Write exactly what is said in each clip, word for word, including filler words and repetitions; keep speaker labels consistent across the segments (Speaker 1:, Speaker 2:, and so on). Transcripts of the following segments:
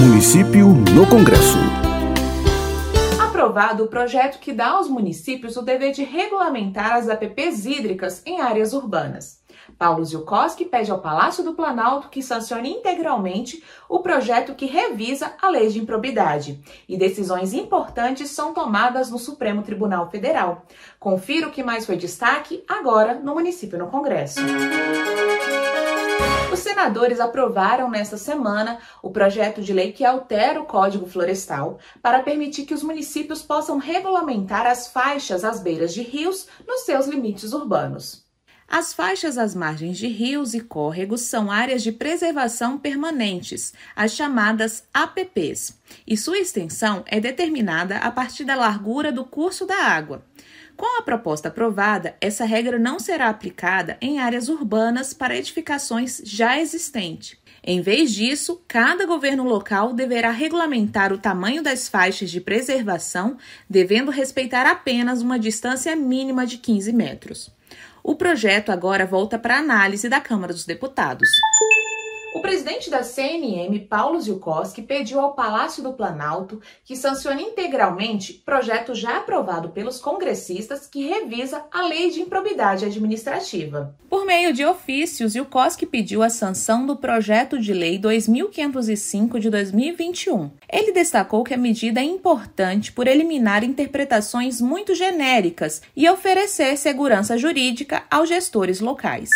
Speaker 1: Município no Congresso.
Speaker 2: Aprovado o projeto que dá aos municípios o dever de regulamentar as A P Ps hídricas em áreas urbanas. Paulo Ziukoski pede ao Palácio do Planalto que sancione integralmente o projeto que revisa a Lei de Improbidade. E decisões importantes são tomadas no Supremo Tribunal Federal. Confira o que mais foi destaque agora no Município no Congresso. Os senadores aprovaram nesta semana o projeto de lei que altera o Código Florestal para permitir que os municípios possam regulamentar as faixas às beiras de rios nos seus limites urbanos. As faixas às margens de rios e córregos são áreas de preservação permanentes, as chamadas A P Ps, e sua extensão é determinada a partir da largura do curso da água. Com a proposta aprovada, essa regra não será aplicada em áreas urbanas para edificações já existentes. Em vez disso, cada governo local deverá regulamentar o tamanho das faixas de preservação, devendo respeitar apenas uma distância mínima de quinze metros. O projeto agora volta para análise da Câmara dos Deputados. O presidente da C N M, Paulo Ziukoski, pediu ao Palácio do Planalto que sancione integralmente projeto já aprovado pelos congressistas que revisa a Lei de Improbidade Administrativa. Por meio de ofício, Ziukoski pediu a sanção do projeto de lei dois mil quinhentos e cinco de dois mil e vinte e um. Ele destacou que a medida é importante por eliminar interpretações muito genéricas e oferecer segurança jurídica aos gestores locais.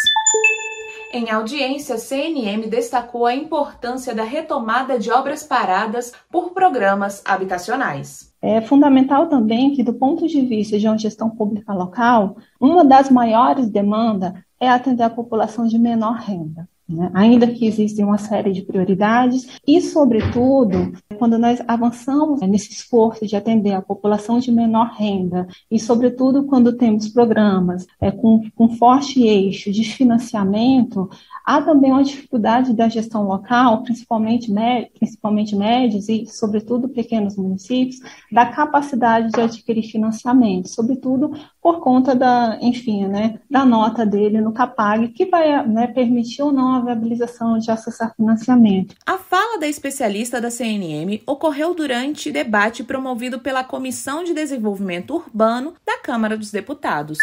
Speaker 2: Em audiência, a C N M destacou a importância da retomada de obras paradas por programas habitacionais.
Speaker 3: É fundamental também que, do ponto de vista de uma gestão pública local, uma das maiores demandas é atender a população de menor renda. Né? Ainda que existe uma série de prioridades e, sobretudo, quando nós avançamos nesse esforço de atender a população de menor renda e, sobretudo, quando temos programas é, com, com forte eixo de financiamento, há também uma dificuldade da gestão local, principalmente, médio, principalmente médios e, sobretudo, pequenos municípios, da capacidade de adquirir financiamento, sobretudo por conta da, enfim, né, da nota dele no CAPAG, que vai, né, permitir ou não a viabilização de acessar financiamento.
Speaker 2: A fala da especialista da C N M ocorreu durante debate promovido pela Comissão de Desenvolvimento Urbano da Câmara dos Deputados.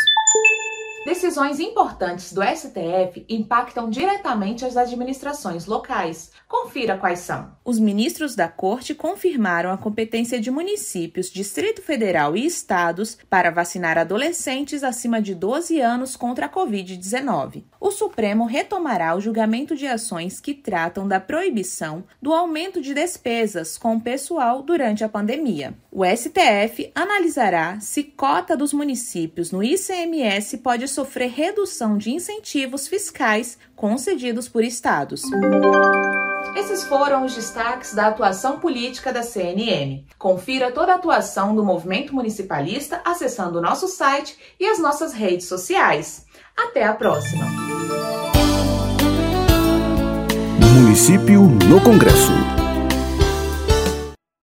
Speaker 2: Decisões importantes do S T F impactam diretamente as administrações locais. Confira quais são. Os ministros da Corte confirmaram a competência de municípios, Distrito Federal e estados para vacinar adolescentes acima de doze anos contra a covid dezenove. O Supremo retomará o julgamento de ações que tratam da proibição do aumento de despesas com o pessoal durante a pandemia. O S T F analisará se cota dos municípios no I C M S pode sofrer redução de incentivos fiscais concedidos por estados. Esses foram os destaques da atuação política da C N M. Confira toda a atuação do movimento municipalista acessando o nosso site e as nossas redes sociais. Até a próxima!
Speaker 1: Município no Congresso.